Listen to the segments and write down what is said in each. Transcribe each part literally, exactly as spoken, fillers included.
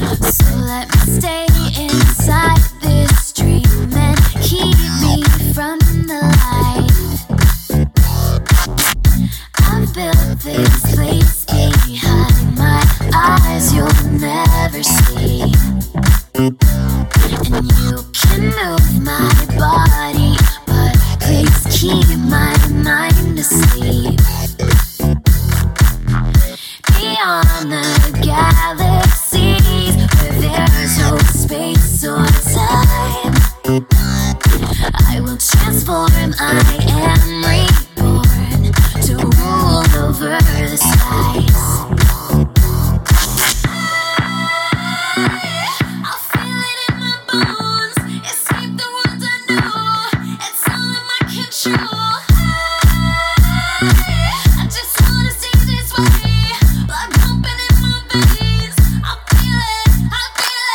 So let me stay inside this dream and keep me from the light. I've built this place behind my eyes you'll never see. And you can move my body, but please keep my mind asleep. Beyond the galaxies, where there's no space or time, I will transform, I am reborn to rule over the skies. I'll feel it in my bones, escape the world I know, it's all in my control. I just wanna stay this way, blood pumping in my veins. I feel it, I feel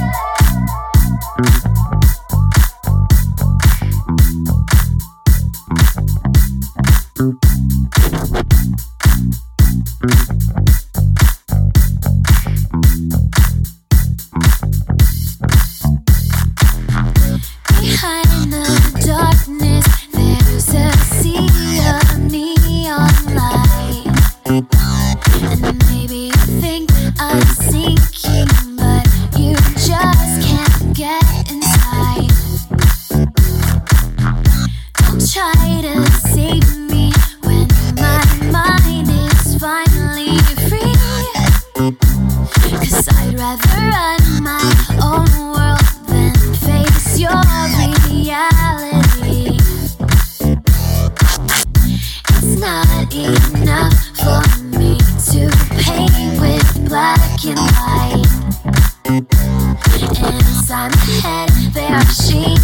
Behind the darkness, there's a sea of neon light. And maybe you think I'm sinking, but you just can't get inside. Don't try to save me when my mind is finally free. 'Cause I'd rather run my own world than face your reality. It's not enough for me to paint with black and white. Inside my head there are shades